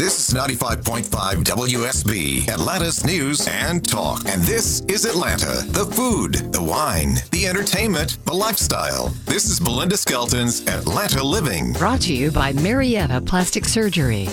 This is 95.5 WSB, Atlanta's news and talk. And this is Atlanta. The food, the wine, the entertainment, the lifestyle. This is Belinda Skelton's Atlanta Living. Brought to you by Marietta Plastic Surgery.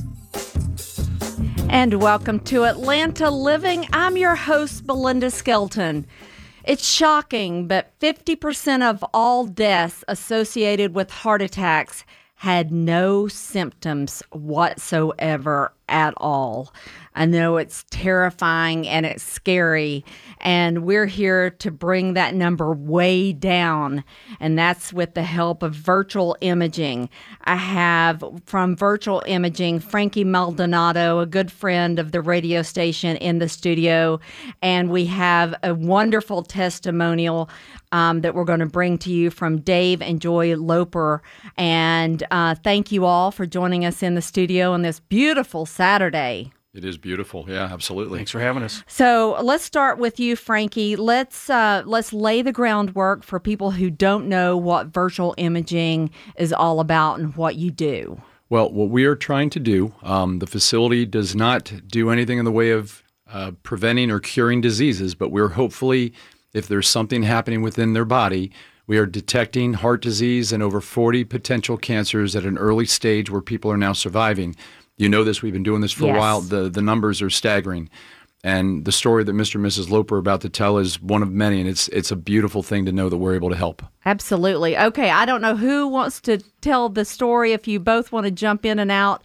And welcome to Atlanta Living. I'm your host, Belinda Skelton. It's shocking, but 50% of all deaths associated with heart attacks had no symptoms whatsoever at all. I know it's terrifying and it's scary, and we're here to bring that number way down, and that's with the help of virtual imaging. I have from virtual imaging Frankie Maldonado, a good friend of the radio station, in the studio, and we have a wonderful testimonial that we're going to bring to you from Dave and Joy Loper. And thank you all for joining us in the studio on this beautiful Saturday. It is beautiful. Yeah, absolutely. Thanks for having us. So let's start with you, Frankie. Let's lay the groundwork for people who don't know what virtual imaging is all about and what you do. Well, what we are trying to do, the facility does not do anything in the way of preventing or curing diseases, but we're hopefully, if there's something happening within their body, we are detecting heart disease and over 40 potential cancers at an early stage where people are now surviving. You know this, we've been doing this for a while. The numbers are staggering. And the story that Mr. and Mrs. Loper are about to tell is one of many, and it's a beautiful thing to know that we're able to help. Absolutely. Okay, I don't know who wants to tell the story, if you both want to jump in and out.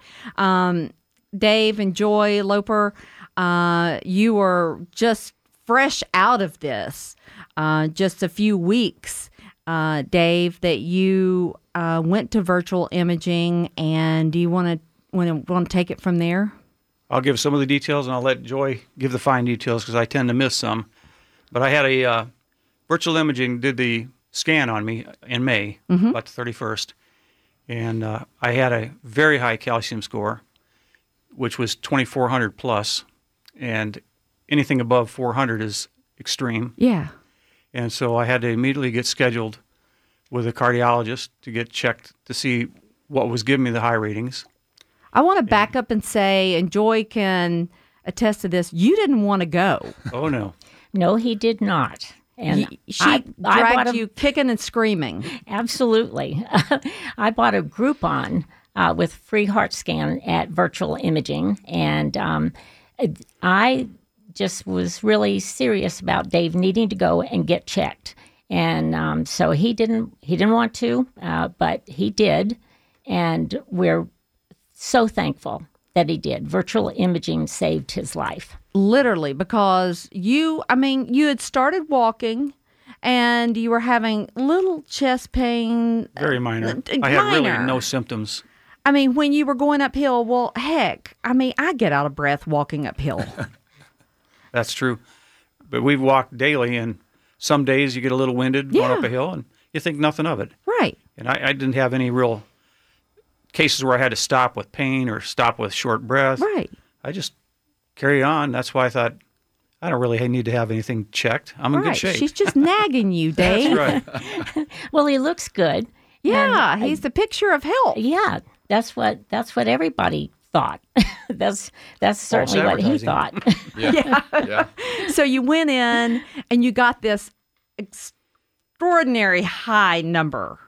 Dave and Joy Loper, you were just fresh out of this, just a few weeks, Dave, that you went to virtual imaging, and do you want to take it from there? I'll give some of the details, and I'll let Joy give the fine details because I tend to miss some. But I had a virtual imaging did the scan on me in May, about the 31st, and I had a very high calcium score, which was 2,400 plus, and anything above 400 is extreme. Yeah. And so I had to immediately get scheduled with a cardiologist to get checked to see what was giving me the high ratings. I want to back up and say, and Joy can attest to this, you didn't want to go. Oh, no. No, he did not. And she dragged you kicking and screaming. Absolutely. I bought a Groupon with free heart scan at Virtual Imaging, and I just was really serious about Dave needing to go and get checked. And so he didn't want to, but he did, and we're so thankful that he did. Virtual imaging saved his life. Literally, because you had started walking and you were having little chest pain. Very minor. I had really no symptoms. I mean, when you were going uphill, well, heck, I get out of breath walking uphill. That's true. But we've walked daily, and some days you get a little winded going up a hill, and you think nothing of it. Right. And I didn't have any real cases where I had to stop with pain or stop with short breath. Right. I just carried on. That's why I thought, I don't really need to have anything checked. I'm in good shape. She's just nagging you, Dave. That's right. Well, he looks good. Yeah, he's the picture of health. Yeah, that's what everybody thought. that's certainly what he thought. Yeah. So you went in and you got this extraordinary high number,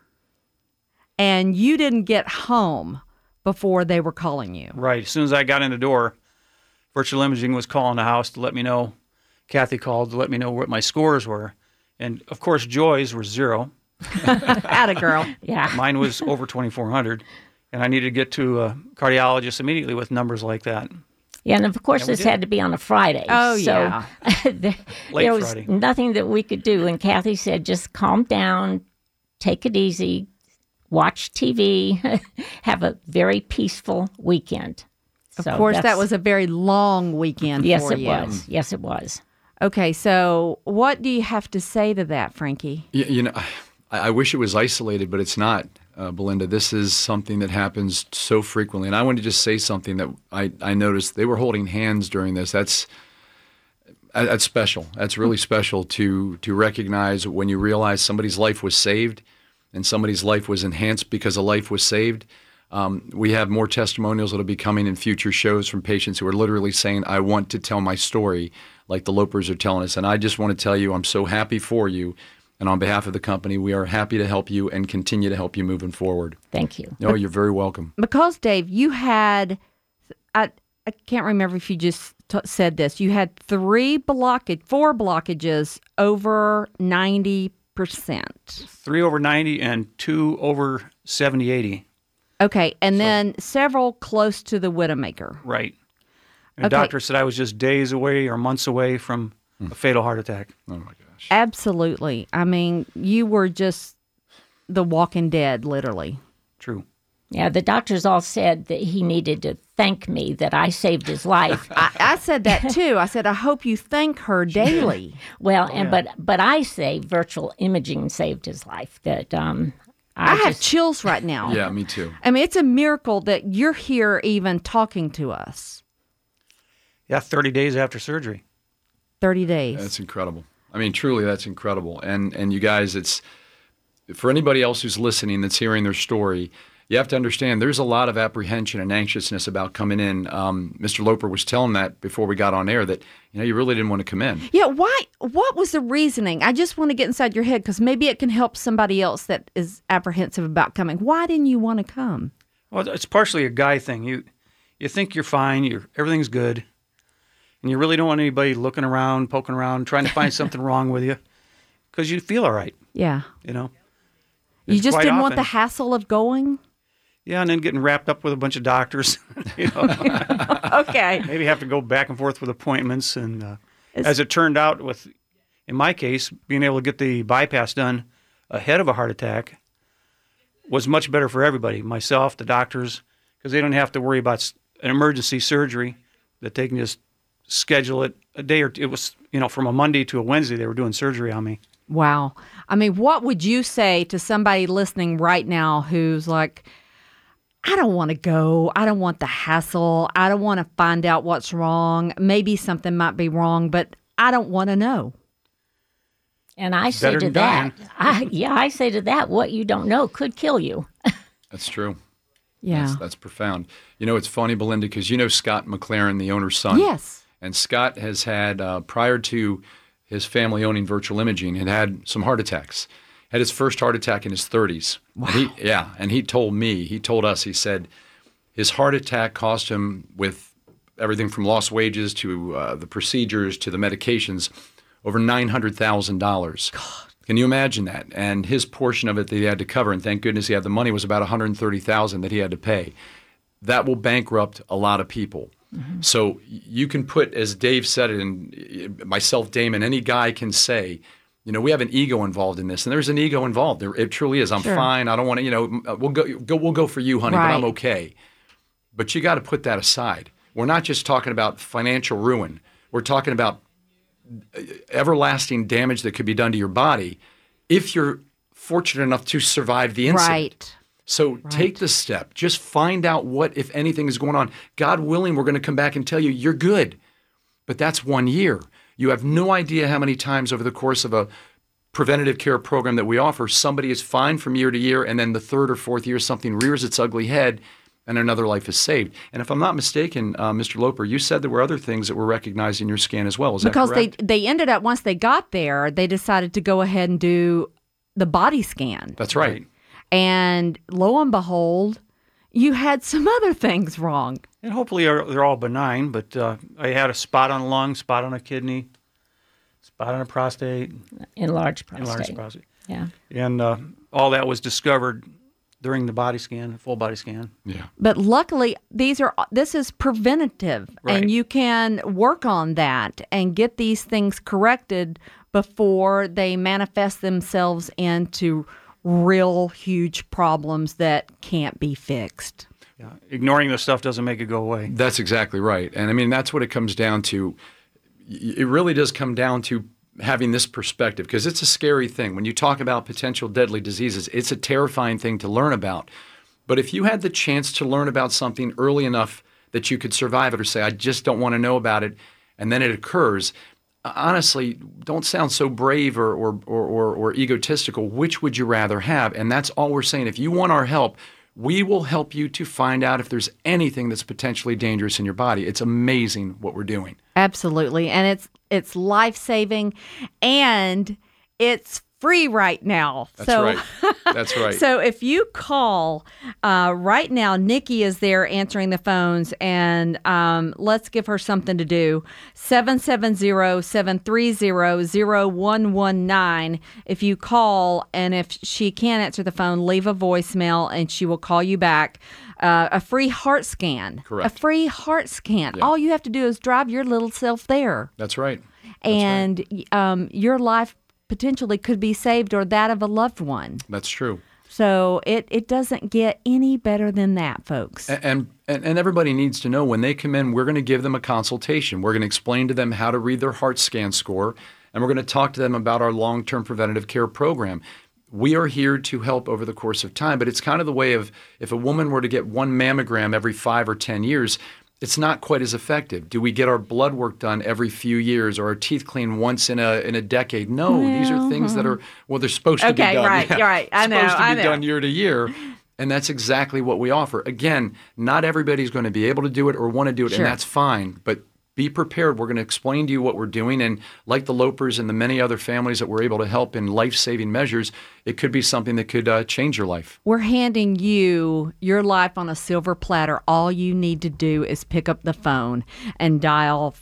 and you didn't get home before they were calling you. Right. As soon as I got in the door, virtual imaging was calling the house to let me know. Kathy called to let me know what my scores were. And, of course, Joy's were 0. Atta girl. Yeah. Mine was over 2,400. And I needed to get to a cardiologist immediately with numbers like that. Yeah, and of course this had to be on a Friday. Oh, so yeah. there was Friday. Nothing that we could do. And Kathy said, just calm down, take it easy, watch TV, have a very peaceful weekend. Of course, that was a very long weekend for you. Yes, it was. Okay, so what do you have to say to that, Frankie? I wish it was isolated, but it's not, Belinda. This is something that happens so frequently. And I want to just say something that I noticed. They were holding hands during this. That's special. That's really special to recognize when you realize somebody's life was saved and somebody's life was enhanced because a life was saved. We have more testimonials that will be coming in future shows from patients who are literally saying, I want to tell my story like the Lopers are telling us. And I just want to tell you, I'm so happy for you. And on behalf of the company, we are happy to help you and continue to help you moving forward. Thank you. No, you're very welcome. Because, Dave, you had, I can't remember if you just said this, you had four blockages over 90%. 3 over 90 and 2 over 70, 80. Okay, and then several close to the Widowmaker. Right. And Okay. the doctor said I was just days away or months away from a fatal heart attack. Oh, my gosh. Absolutely. I mean, you were just the walking dead, literally. True. Yeah, the doctors all said that he needed to thank me that I saved his life. I said that too. I said, I hope you thank her daily. Well, but I say virtual imaging saved his life. That I have chills right now. Yeah, me too. I mean, it's a miracle that you're here even talking to us. Yeah, 30 days after surgery. 30 days. That's incredible. I mean, truly, that's incredible. And you guys, it's for anybody else who's listening that's hearing their story, you have to understand there's a lot of apprehension and anxiousness about coming in. Mr. Loper was telling that before we got on air that, you really didn't want to come in. Yeah, why? What was the reasoning? I just want to get inside your head because maybe it can help somebody else that is apprehensive about coming. Why didn't you want to come? Well, it's partially a guy thing. You think you're fine, everything's good, and you really don't want anybody looking around, poking around, trying to find something wrong with you because you feel all right, Yeah. you know. You It's just quite didn't want the often- hassle of going? Yeah, and then getting wrapped up with a bunch of doctors. Okay. Maybe have to go back and forth with appointments. And as it turned out, in my case, being able to get the bypass done ahead of a heart attack was much better for everybody, myself, the doctors, because they don't have to worry about an emergency surgery that they can just schedule it a day or two. It was, from a Monday to a Wednesday, they were doing surgery on me. Wow. I mean, what would you say to somebody listening right now who's like, I don't want to go. I don't want the hassle. I don't want to find out what's wrong. Maybe something might be wrong, but I don't want to know. And I say Better to than that, I say to that, what you don't know could kill you. That's true. Yeah. That's profound. It's funny, Belinda, because Scott McLaren, the owner's son. Yes. And Scott has had, prior to his family owning Virtual Imaging, had some heart attacks. Had his first heart attack in his 30s. Wow. And he told us, he said his heart attack cost him, with everything from lost wages to the procedures to the medications, over $900,000. Can you imagine that? And his portion of it that he had to cover, and thank goodness he had the money, was about $130,000 that he had to pay. That will bankrupt a lot of people. Mm-hmm. So you can put, as Dave said it, and myself, Damon, any guy can say, we have an ego involved in this, and there's an ego involved. It truly is. I'm fine. I don't want to. We'll go for you, honey, Right. but I'm okay. But you got to put that aside. We're not just talking about financial ruin. We're talking about everlasting damage that could be done to your body if you're fortunate enough to survive the incident. Right. So take the step. Just find out what, if anything, is going on. God willing, we're going to come back and tell you you're good. But that's 1 year. You have no idea how many times over the course of a preventative care program that we offer, somebody is fine from year to year, and then the third or fourth year, something rears its ugly head, and another life is saved. And if I'm not mistaken, Mr. Loper, you said there were other things that were recognized in your scan as well. Is that correct? Because they ended up, once they got there, they decided to go ahead and do the body scan. That's right. And lo and behold, you had some other things wrong. And hopefully they're all benign, but I had a spot on a lung, spot on a kidney, spot on a prostate, Enlarged prostate. enlarged prostate. Yeah. And all that was discovered during the body scan, full body scan. Yeah. But luckily, this is preventative, Right. and you can work on that and get these things corrected before they manifest themselves into real huge problems that can't be fixed. Yeah. Ignoring this stuff doesn't make it go away. That's exactly right. And I mean, that's what it comes down to. It really does come down to having this perspective, because it's a scary thing. When you talk about potential deadly diseases, it's a terrifying thing to learn about. But if you had the chance to learn about something early enough that you could survive it, or say, I just don't want to know about it, and then it occurs, honestly, don't sound so brave or egotistical. Which would you rather have? And that's all we're saying. If you want our help, We will help you to find out if there's anything that's potentially dangerous in your body. It's amazing what we're doing. Absolutely. And it's life-saving, and it's free right now. That's right. That's right. So if you call right now, Nikki is there answering the phones, and let's give her something to do. 770-730-0119. If you call, and if she can't answer the phone, leave a voicemail, and she will call you back. A free heart scan. Correct. A free heart scan. Yeah. All you have to do is drive your little self there. That's right. And your life potentially could be saved, or that of a loved one. That's true. So it doesn't get any better than that, folks. And everybody needs to know, when they come in, we're going to give them a consultation. We're going to explain to them how to read their heart scan score, and we're going to talk to them about our long-term preventative care program. We are here to help over the course of time, but it's kind of the way of, if a woman were to get one mammogram every 5 or 10 years, it's not quite as effective. Do we get our blood work done every few years, or our teeth cleaned once in a decade? No, these are things that are, they're supposed to be done. Right, yeah. right. I know, supposed to I be know. done year to year. And that's exactly what we offer. Again, not everybody's going to be able to do it or want to do it, Sure. and that's fine. But be prepared. We're going to explain to you what we're doing. And like the Lopers and the many other families that we're able to help in life-saving measures, it could be something that could change your life. We're handing you your life on a silver platter. All you need to do is pick up the phone and dial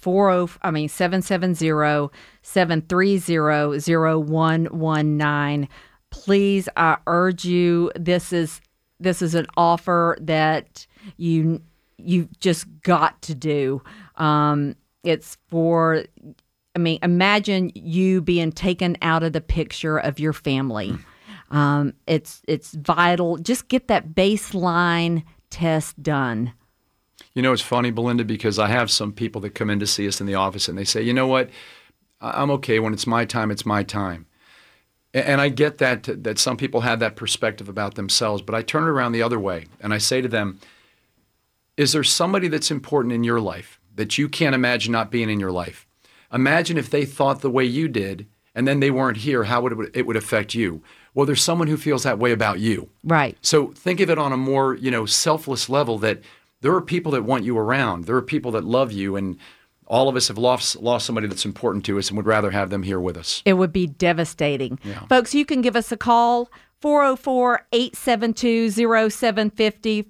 730-0119. Please, I urge you, this is an offer that you've just got to do. It's for, imagine you being taken out of the picture of your family. It's vital. Just get that baseline test done. You know, it's funny, Belinda, because I have some people that come in to see us in the office, and they say, you know what, I'm okay. When it's my time, it's my time. And I get that some people have that perspective about themselves, but I turn it around the other way, and I say to them, is there somebody that's important in your life that you can't imagine not being in your life? Imagine if they thought the way you did, and then they weren't here, how it would affect you. Well, there's someone who feels that way about you. Right. So think of it on a more, selfless level, that there are people that want you around. There are people that love you, and all of us have lost somebody that's important to us and would rather have them here with us. It would be devastating. Yeah. Folks, you can give us a call, 404-872-0750,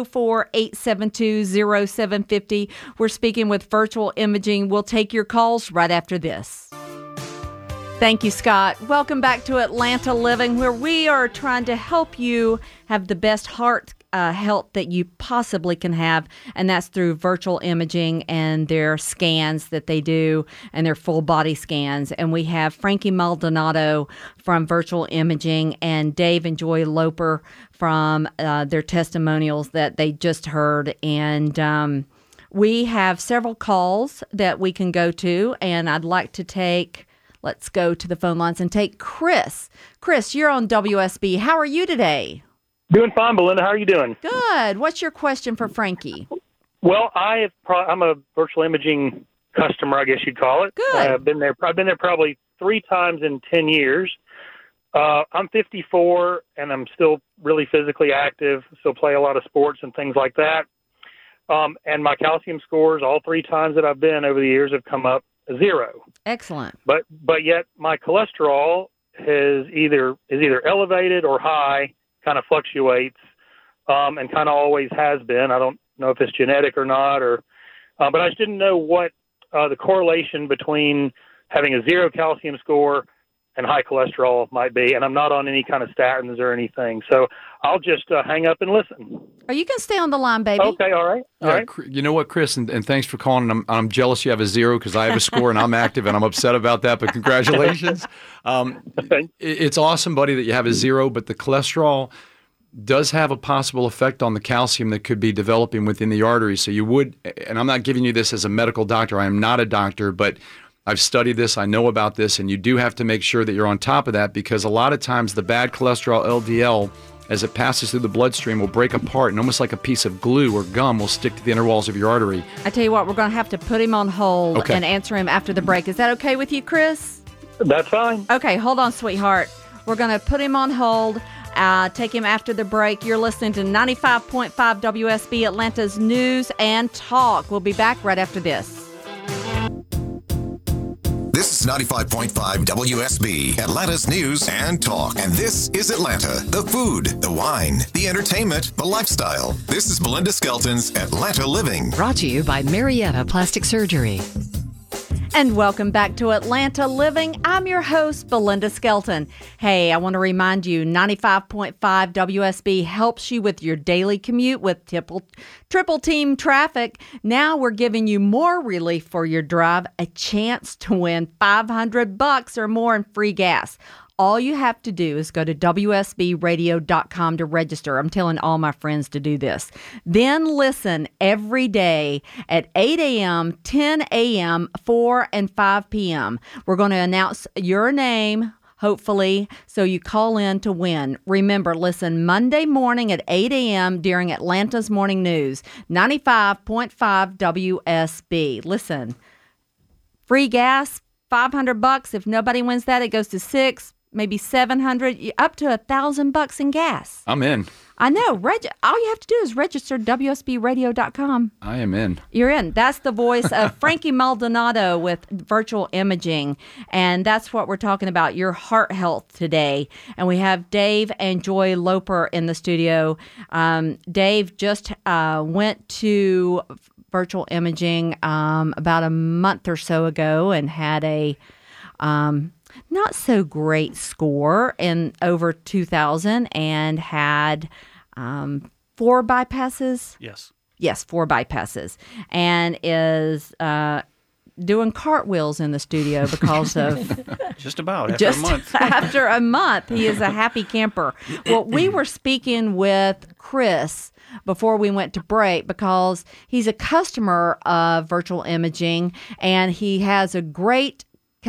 404-872-0750. We're speaking with Virtual Imaging. We'll take your calls right after this. Thank you, Scott. Welcome back to Atlanta Living, where we are trying to help you have the best heart health that you possibly can have, and that's through virtual imaging and their scans that they do, and their full body scans. And we have Frankie Maldonado from Virtual Imaging and Dave and Joy Loper from their testimonials that they just heard. And we have several calls that we can go to, and I'd like to take... Let's go to the phone lines and take Chris. Chris, you're on WSB. How are you today? Doing fine, Belinda. How are you doing? Good. What's your question for Frankie? Well, I'm a virtual imaging customer, I guess you'd call it. Good. I've been there probably 3 times in 10 years. I'm 54, and I'm still really physically active, still play a lot of sports and things like that. And my calcium scores, all 3 times that I've been over the years, have come up 0. Excellent. But yet my cholesterol is either elevated or high, kind of fluctuates, and kind of always has been. I don't know if it's genetic or not, but I just didn't know what the correlation between having a 0 calcium score and high cholesterol might be. And I'm not on any kind of statins or anything, so I'll just hang up and listen. Are you going to stay on the line, baby? Okay, all right. All right. You know what, Chris, and thanks for calling. I'm jealous you have a 0 because I have a score and I'm active, and I'm upset about that, but congratulations. It's awesome, buddy, that you have a 0, but the cholesterol does have a possible effect on the calcium that could be developing within the arteries. So you would, and I'm not giving you this as a medical doctor. I am not a doctor, but I've studied this. I know about this, and you do have to make sure that you're on top of that, because a lot of times the bad cholesterol, LDL, as it passes through the bloodstream, will break apart, and almost like a piece of glue or gum will stick to the inner walls of your artery. I tell you what, we're going to have to put him on hold Okay. and answer him after the break. Is that okay with you, Chris? That's fine. Okay, hold on, sweetheart. We're going to put him on hold. Take him after the break. You're listening to 95.5 WSB, Atlanta's News and Talk. We'll be back right after this. This is 95.5 WSB, Atlanta's News and Talk. And this is Atlanta, the food, the wine, the entertainment, the lifestyle. This is Belinda Skelton's Atlanta Living. Brought to you by Marietta Plastic Surgery. And welcome back to Atlanta Living. I'm your host, Belinda Skelton. Hey, I want to remind you, 95.5 WSB helps you with your daily commute with triple team traffic. Now we're giving you more relief for your drive, a chance to win $500 or more in free gas. All you have to do is go to WSBradio.com to register. I'm telling all my friends to do this. Then listen every day at 8 a.m., 10 a.m., 4 and 5 p.m. We're going to announce your name, hopefully, so you call in to win. Remember, listen Monday morning at 8 a.m. during Atlanta's Morning News, 95.5 WSB. Listen, free gas, $500. If nobody wins that, it goes to $600. Maybe $700, up to $1,000 in gas. I'm in. I know. All you have to do is register WSBradio.com. I am in. You're in. That's the voice of Frankie Maldonado with Virtual Imaging. And that's what we're talking about, your heart health today. And we have Dave and Joy Loper in the studio. Dave just went to Virtual Imaging about a month or so ago and had a not so great score in over 2,000 and had 4 bypasses. Yes, 4 bypasses, and is doing cartwheels in the studio because of just after a month. After a month, he is a happy camper. Well, we were speaking with Chris before we went to break because he's a customer of Virtual Imaging and he has a great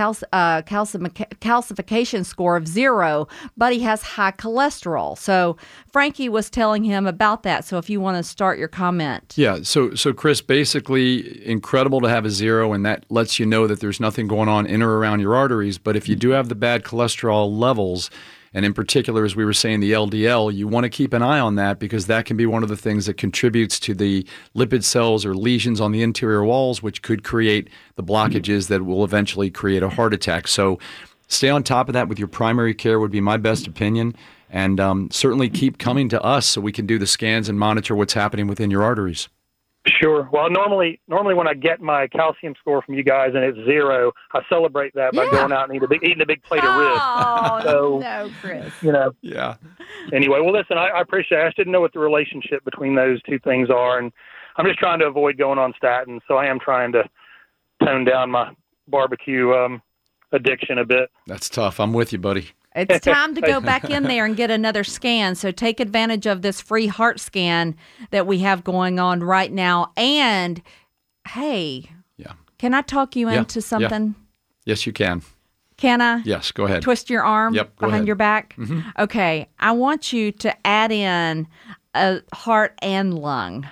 calcification score of 0, but he has high cholesterol. So Frankie was telling him about that. So if you want to start your comment. Yeah. So Chris, basically incredible to have a 0, and that lets you know that there's nothing going on in or around your arteries. But if you do have the bad cholesterol levels, and in particular, as we were saying, the LDL, you want to keep an eye on that because that can be one of the things that contributes to the lipid cells or lesions on the interior walls, which could create the blockages that will eventually create a heart attack. So stay on top of that with your primary care would be my best opinion. And certainly keep coming to us so we can do the scans and monitor what's happening within your arteries. Sure. Well, normally when I get my calcium score from you guys and it's 0, I celebrate that by going out and eating a big plate of ribs. Oh, no, Chris. Yeah. Anyway, well, listen, I appreciate it. I just didn't know what the relationship between those two things are, and I'm just trying to avoid going on statins, so I am trying to tone down my barbecue addiction a bit. That's tough. I'm with you, buddy. It's time to go back in there and get another scan. So take advantage of this free heart scan that we have going on right now. And, hey, can I talk you into something? Yes, you can. Can I? Yes, go ahead. Twist your arm behind your back? Mm-hmm. Okay. I want you to add in a heart and lung.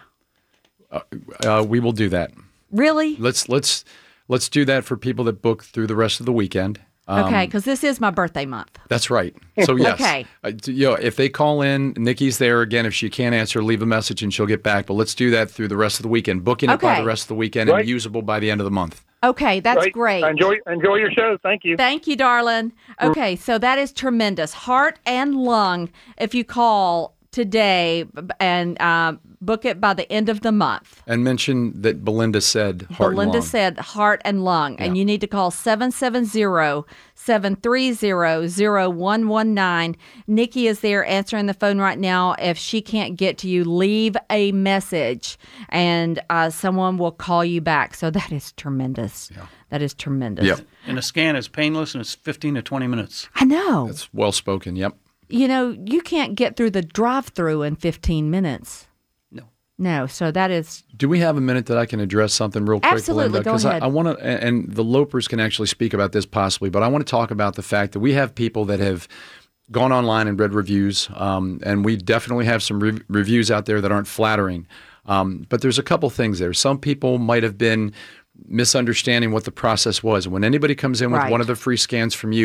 We will do that. Really? Let's do that for people that book through the rest of the weekend. Okay, because this is my birthday month. That's right. So yes, okay. If they call in, Nikki's there again. If she can't answer, leave a message and she'll get back. But let's do that through the rest of the weekend. Booking it by the rest of the weekend and usable by the end of the month. Okay, that's great. Enjoy your show. Thank you. Thank you, darling. Okay, so that is tremendous. Heart and lung. If you call today and book it by the end of the month. And mention that Belinda said heart and lung. Belinda said heart and lung. Yeah. And you need to call 770-730-0119. Nikki is there answering the phone right now. If she can't get to you, leave a message and someone will call you back. So that is tremendous. Yeah. That is tremendous. Yep. And the scan is painless and it's 15 to 20 minutes. I know. That's well spoken. Yep. You can't get through the drive-through in 15 minutes. No, so that is... Do we have a minute that I can address something real quick, Absolutely, Belinda? go ahead. I want to, and the Lopers can actually speak about this possibly, but I want to talk about the fact that we have people that have gone online and read reviews, and we definitely have some reviews out there that aren't flattering. But there's a couple things there. Some people might have been misunderstanding what the process was. When anybody comes in with one of the free scans from you,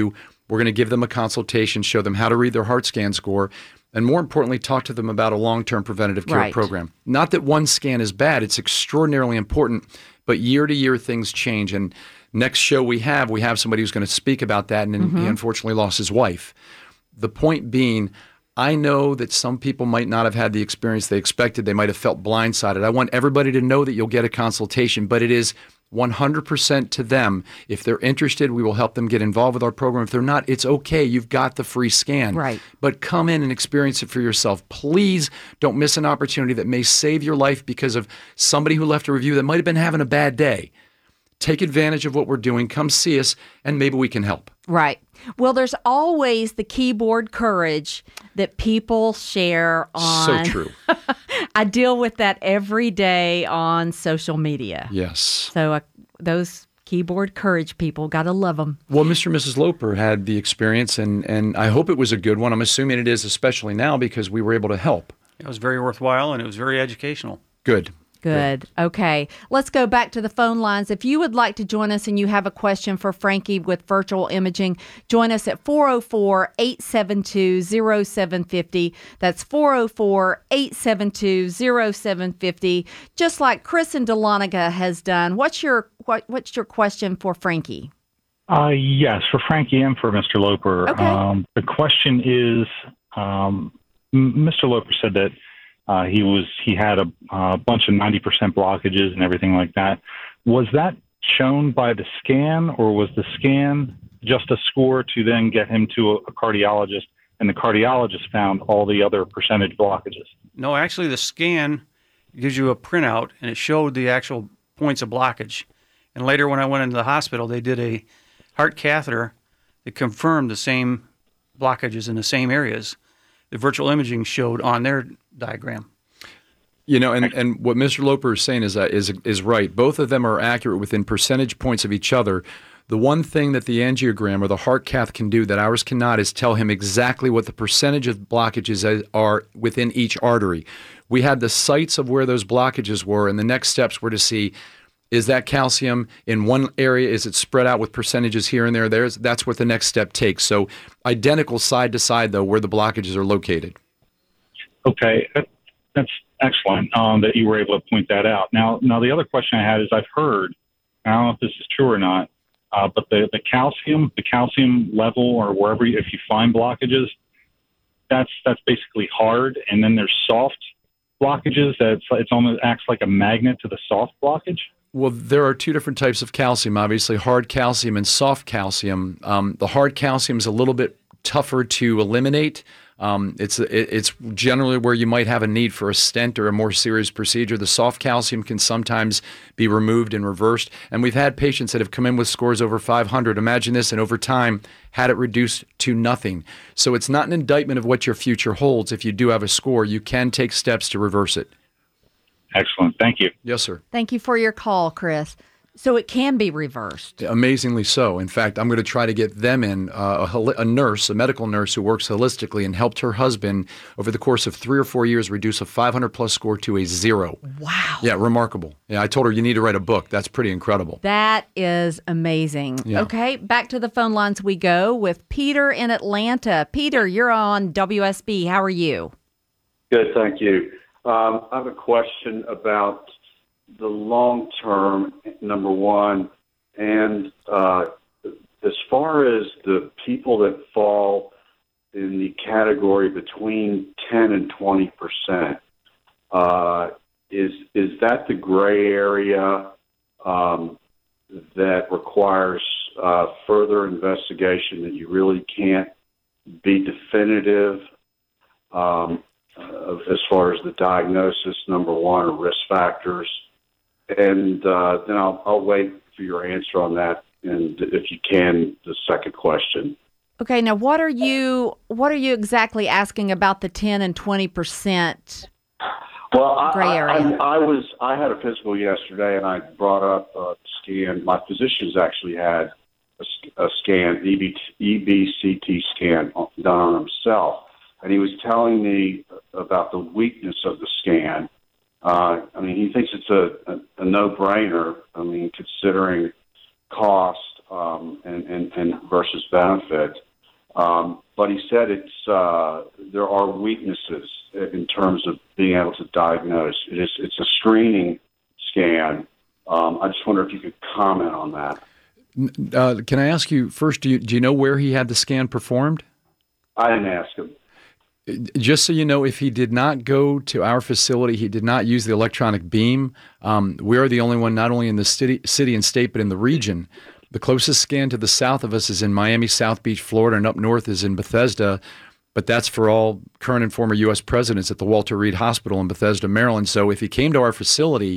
We're going to give them a consultation, show them how to read their heart scan score, and more importantly, talk to them about a long-term preventative care program. Not that one scan is bad. It's extraordinarily important, but year to year things change. And next show we have somebody who's going to speak about that, and he unfortunately lost his wife. The point being, I know that some people might not have had the experience they expected. They might have felt blindsided. I want everybody to know that you'll get a consultation, but it is 100% to them. If they're interested, we will help them get involved with our program. If they're not, it's okay. You've got the free scan. Right. But come in and experience it for yourself. Please don't miss an opportunity that may save your life because of somebody who left a review that might have been having a bad day. Take advantage of what we're doing. Come see us, and maybe we can help. Right. Well, there's always the keyboard courage that people share on. So true. I deal with that every day on social media. Yes. So those keyboard courage people, got to love them. Well, Mr. and Mrs. Loper had the experience, and I hope it was a good one. I'm assuming it is, especially now, because we were able to help. It was very worthwhile, and it was very educational. Good. Good. Okay. Let's go back to the phone lines. If you would like to join us and you have a question for Frankie with virtual imaging, join us at 404-872-0750. That's 404-872-0750. Just like Chris in Dahlonega has done. What's your question for Frankie? Yes, for Frankie and for Mr. Loper. Okay. The question is, Mr. Loper said that he had a bunch of 90% blockages and everything like that. Was that shown by the scan, or was the scan just a score to then get him to a cardiologist, and the cardiologist found all the other percentage blockages? No, actually the scan gives you a printout, and it showed the actual points of blockage. And later when I went into the hospital, they did a heart catheter that confirmed the same blockages in the same areas the virtual imaging showed on their diagram. You know, and what Mr. Loper is saying is right. Both of them are accurate within percentage points of each other. The one thing that the angiogram or the heart cath can do that ours cannot is tell him exactly what the percentage of blockages are within each artery. We had the sites of where those blockages were, and the next steps were to see, is that calcium in one area? Is it spread out with percentages here and there? That's what the next step takes. So identical side to side, though, where the blockages are located. Okay, that's excellent that you were able to point that out. Now the other question I had is, I've heard, I don't know if this is true or not, but the calcium level, or wherever if you find blockages, that's basically hard, and then there's soft blockages that it's almost acts like a magnet to the soft blockage. Well, there are two different types of calcium, obviously, hard calcium and soft calcium. The hard calcium is a little bit tougher to eliminate. It's generally where you might have a need for a stent or a more serious procedure. The soft calcium can sometimes be removed and reversed. And we've had patients that have come in with scores over 500. Imagine this, and over time had it reduced to nothing. So it's not an indictment of what your future holds. If you do have a score, you can take steps to reverse it. Excellent. Thank you. Yes, sir. Thank you for your call, Chris. So it can be reversed. Amazingly so. In fact, I'm going to try to get them in, a nurse, a medical nurse who works holistically and helped her husband over the course of 3 or 4 years reduce a 500-plus score to a 0. Wow. Yeah, remarkable. Yeah, I told her you need to write a book. That's pretty incredible. That is amazing. Yeah. Okay, back to the phone lines we go with Peter in Atlanta. Peter, you're on WSB. How are you? Good, thank you. I have a question about the long term, number one, and as far as the people that fall in the category between 10 and 20%, is that the gray area that requires further investigation, that you really can't be definitive as far as the diagnosis, number one, or risk factors? And then I'll wait for your answer on that, and if you can, the second question. Okay, now what are you exactly asking about the 10 and 20%? Well, gray area. I had a physical yesterday, and I brought up a scan. My physician's actually had a scan, EBCT scan done on himself, and he was telling me about the weakness of the scan. I mean, he thinks it's a no-brainer. I mean, considering cost and versus benefit. But he said there are weaknesses in terms of being able to diagnose. It's a screening scan. I just wonder if you could comment on that. Can I ask you first, do you know where he had the scan performed? I didn't ask him. Just so you know, if he did not go to our facility, he did not use the electronic beam. We are the only one, not only in the city and state, but in the region. The closest scan to the south of us is in Miami, South Beach, Florida, and up north is in Bethesda. But that's for all current and former U.S. presidents at the Walter Reed Hospital in Bethesda, Maryland. So if he came to our facility,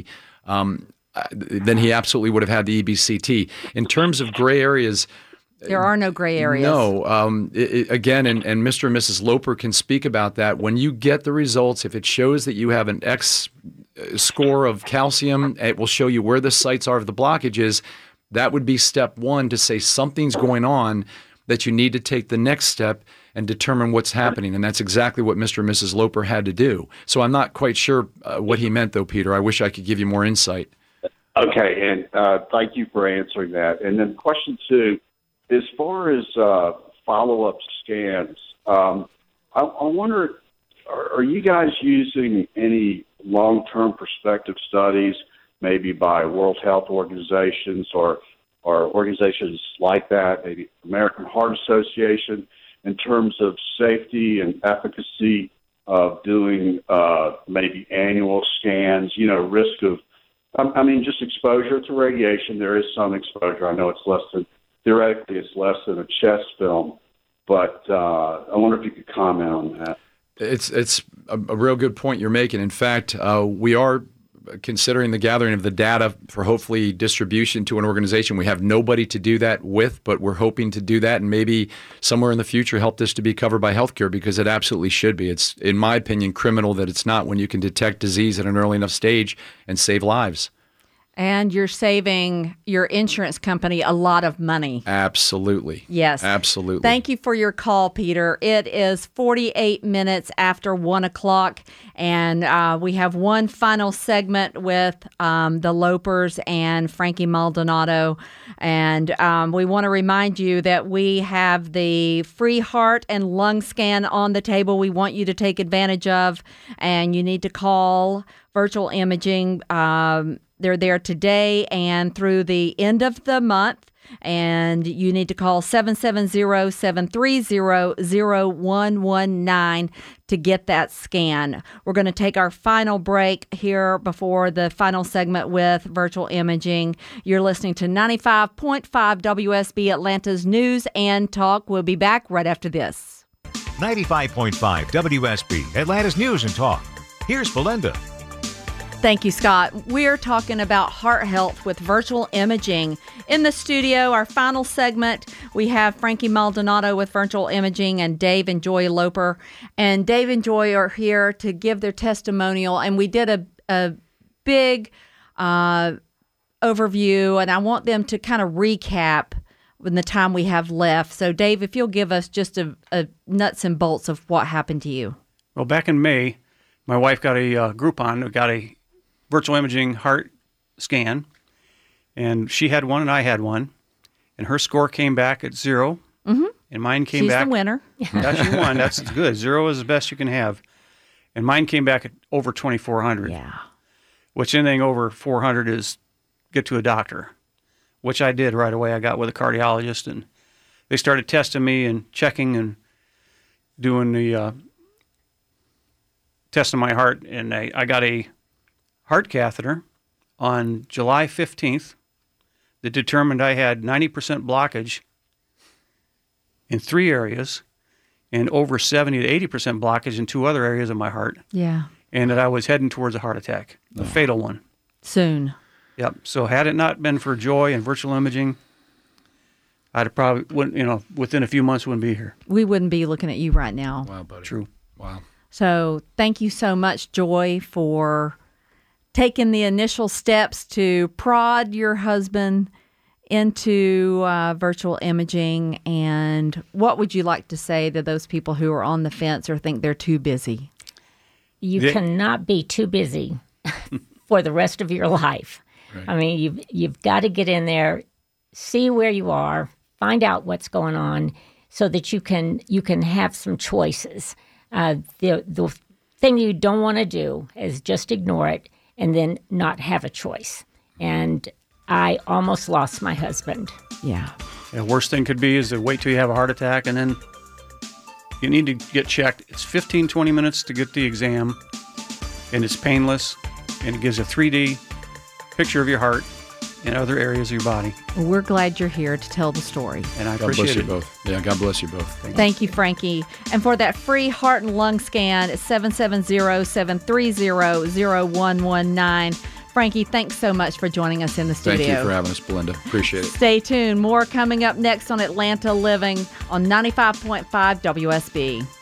then he absolutely would have had the EBCT. In terms of gray areas, there are no gray areas. No. Again, and Mr. and Mrs. Loper can speak about that. When you get the results, if it shows that you have an X score of calcium, it will show you where the sites are of the blockages. That would be step one to say something's going on, that you need to take the next step and determine what's happening. And that's exactly what Mr. and Mrs. Loper had to do. So I'm not quite sure what he meant, though, Peter. I wish I could give you more insight. Okay, and thank you for answering that. And then question two, as far as follow-up scans, I wonder, are you guys using any long-term prospective studies, maybe by World Health Organizations or organizations like that, maybe American Heart Association, in terms of safety and efficacy of doing maybe annual scans, risk of, just exposure to radiation? There is some exposure. I know theoretically it's less than a chest film, but I wonder if you could comment on that. It's a real good point you're making. In fact, we are considering the gathering of the data for hopefully distribution to an organization. We have nobody to do that with, but we're hoping to do that and maybe somewhere in the future help this to be covered by healthcare, because it absolutely should be. It's, in my opinion, criminal that it's not when you can detect disease at an early enough stage and save lives. And you're saving your insurance company a lot of money. Absolutely. Yes. Absolutely. Thank you for your call, Peter. It is 48 minutes after 1 o'clock, and we have one final segment with the Lopers and Frankie Maldonado. And we want to remind you that we have the free heart and lung scan on the table we want you to take advantage of, and you need to call Virtual Imaging. They're there today and through the end of the month, and you need to call 770-730-0119 to get that scan. We're going to take our final break here before the final segment with Virtual Imaging. You're listening to 95.5 WSB, Atlanta's News and Talk. We'll be back right after this. 95.5 WSB, Atlanta's News and Talk. Here's Belinda. Thank you, Scott. We're talking about heart health with Virtual Imaging. In the studio, our final segment, we have Frankie Maldonado with Virtual Imaging and Dave and Joy Loper. And Dave and Joy are here to give their testimonial. And we did a big overview, and I want them to kind of recap in the time we have left. So, Dave, if you'll give us just a nuts and bolts of what happened to you. Well, back in May, my wife got a Groupon, got a Virtual Imaging heart scan, and she had one and I had one, and her score came back at 0, and mine came back. She's the winner. Yeah, she won. That's good. 0 is the best you can have, and mine came back at over 2,400. Yeah. Which anything over 400 is get to a doctor, which I did right away. I got with a cardiologist, and they started testing me and checking and doing the testing my heart, and I got a heart catheter on July 15th that determined I had 90% blockage in 3 areas and over 70 to 80% blockage in 2 other areas of my heart. Yeah. And that I was heading towards a heart attack, a fatal one. Soon. Yep. So had it not been for Joy and Virtual Imaging, I'd probably wouldn't, within a few months wouldn't be here. We wouldn't be looking at you right now. Wow, buddy. True. Wow. So thank you so much, Joy, for taking the initial steps to prod your husband into Virtual Imaging. And what would you like to say to those people who are on the fence or think they're too busy? You cannot be too busy for the rest of your life. Right. I mean, you've got to get in there, see where you are, find out what's going on, so that you can have some choices. The thing you don't want to do is just ignore it and then not have a choice. And I almost lost my husband. Yeah. The worst thing could be is to wait till you have a heart attack, and then you need to get checked. It's 15, 20 minutes to get the exam, and it's painless, and it gives a 3D picture of your heart and other areas of your body. Well, we're glad you're here to tell the story. And I God appreciate bless you it. both. Yeah, God bless you both. Thank you, Frankie. And for that free heart and lung scan, it's 770-730-0119. Frankie, thanks so much for joining us in the studio. Thank you for having us, Belinda. Appreciate it. Stay tuned. More coming up next on Atlanta Living on 95.5 WSB.